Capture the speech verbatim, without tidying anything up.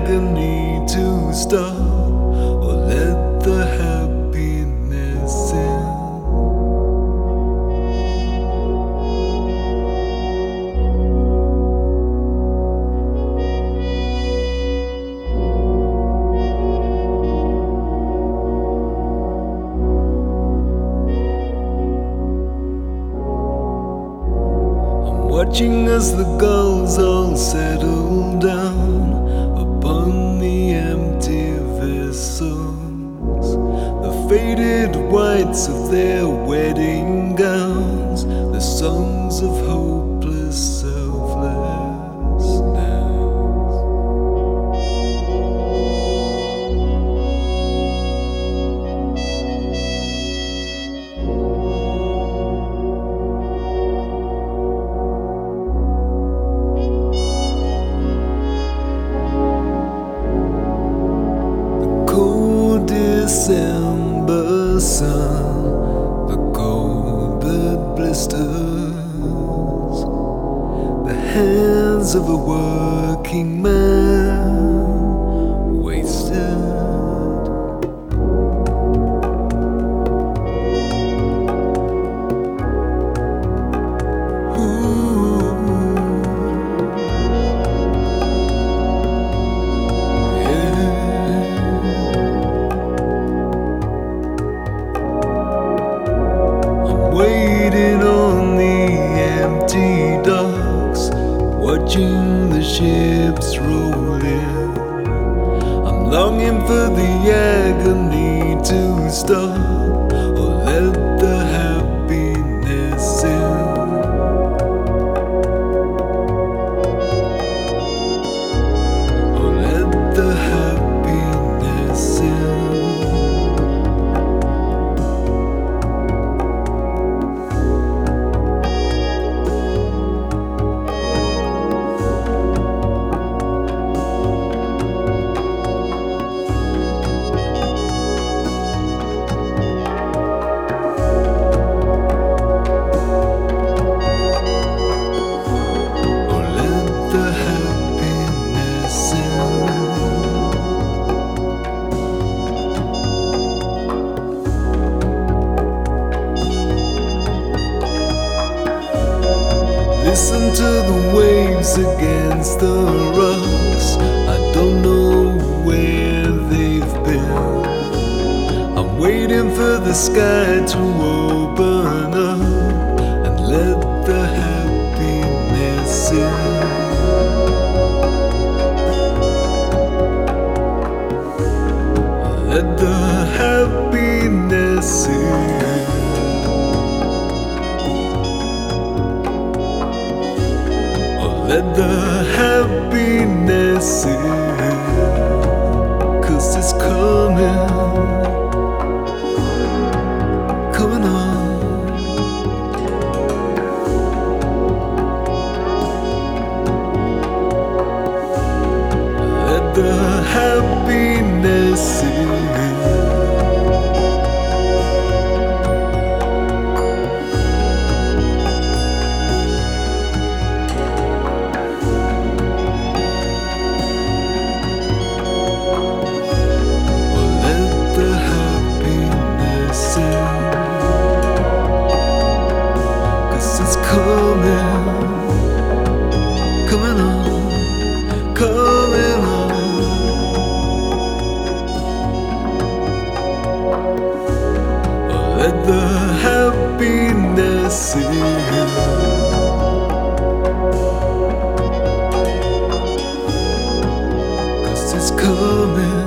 agony to stop, or let the happiness in. Watching as the gulls all settle down upon the empty vessels, the faded whites of their wedding gowns, the songs of hopeless selflessness. December sun, the cold blood blisters the hands of a working man wasted. Waiting on the empty docks, watching the ships roll in. I'm longing for the agony to stop, or let the happiness in. Or let the happiness in. Listen to the waves against the rocks. I don't know where they've been. I'm waiting for the sky to open up and let the happiness in. Let the happiness in. Let the happiness in, 'cause it's coming, coming on. Let the happiness in. Coming on, coming on. Let the happiness in. 'Cause it's coming.